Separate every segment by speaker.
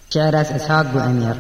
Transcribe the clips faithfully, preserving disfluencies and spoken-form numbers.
Speaker 1: شعر از اسحاق بو امیر.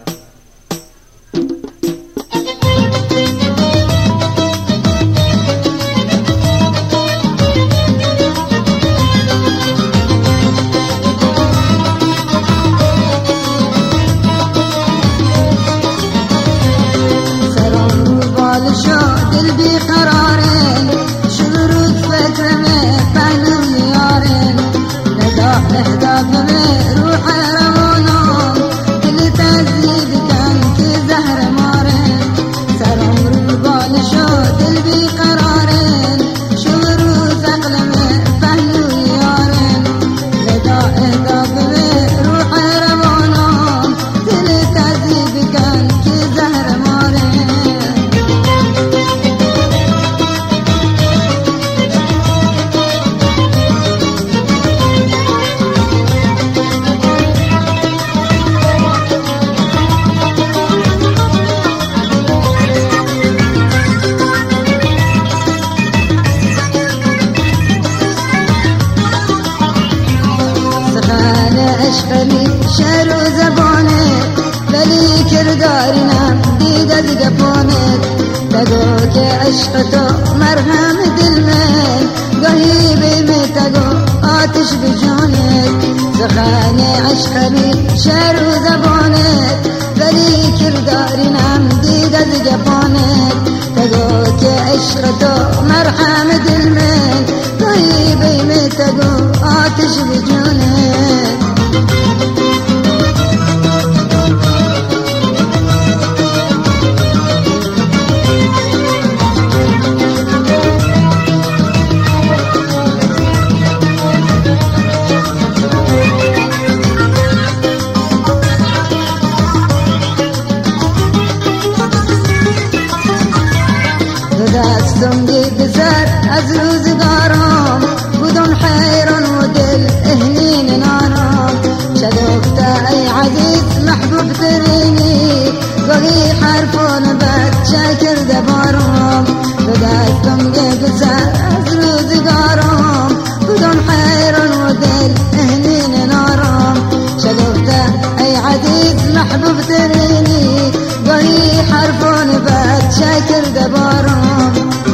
Speaker 2: عشقني شعر و زبانت ولی کردارینم دید از گپانت تگو که عشق تو مرهم دل من گاهی بیم تگو آتش بجانت سخن عشقنی شعر و زبانت ولی کردارینم دید از گپانت تگو که عشق تو مرهم دل من گاهی بیم تگو آتش بجانت دستم دید سر از روزگارم بودم حیران و دل اهلین نارم شدفت ای عزیز محبوب ترینی گاهی حرفان بد شکر دبارم دستم دید سر از روزگارم بودم حیران و دل اهلین نارم شدفت ای عزیز محبوب ترینی گاهی حرفان بد شکر دبارم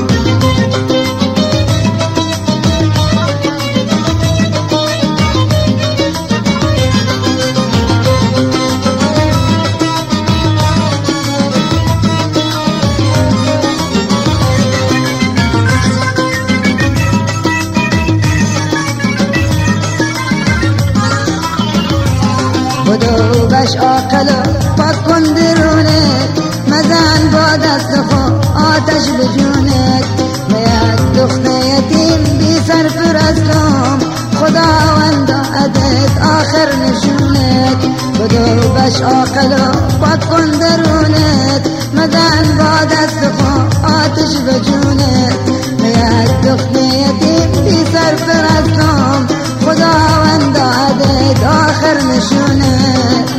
Speaker 2: بدو بش عاقل پاک کن درونت مزن با دست خو آتش بجونت میاد دخت یتیم بی سر پرستم خداوند عدت آخر نشونت بدو بش عاقل پاک کن درونت مزن با دست خو آتش بجونت میاد دخت یتیم بی سر پرستم خداوند عدت آخر نشونت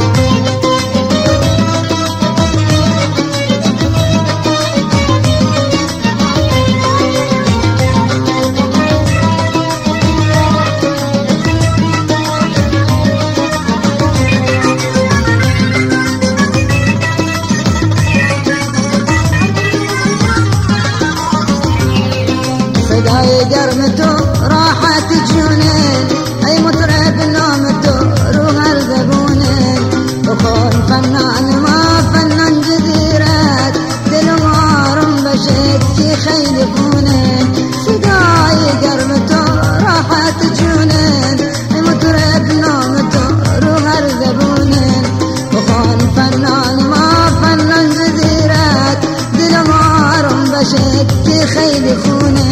Speaker 2: صدای گرم تو راحت جونت ای مطرب نام تو رو هر زبونت بکن فنان ما فنان جزیرت دل مارم بشد که خیلی خونت صدای گرم تو راحت جونت ای مطرب نام تو رو هر زبونت بکن فنان ما فنان جزیرت دل مارم بشد که خیلی خونت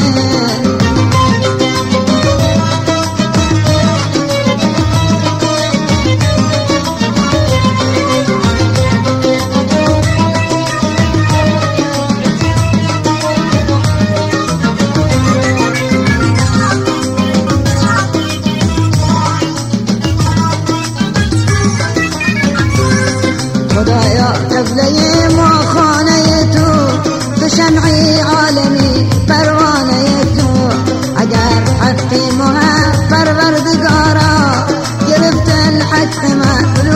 Speaker 2: خدایا قبله ما خانه تو تو شمعی عالمی پروانه تو اگر حقی ما پروردگارا گرفتن حق من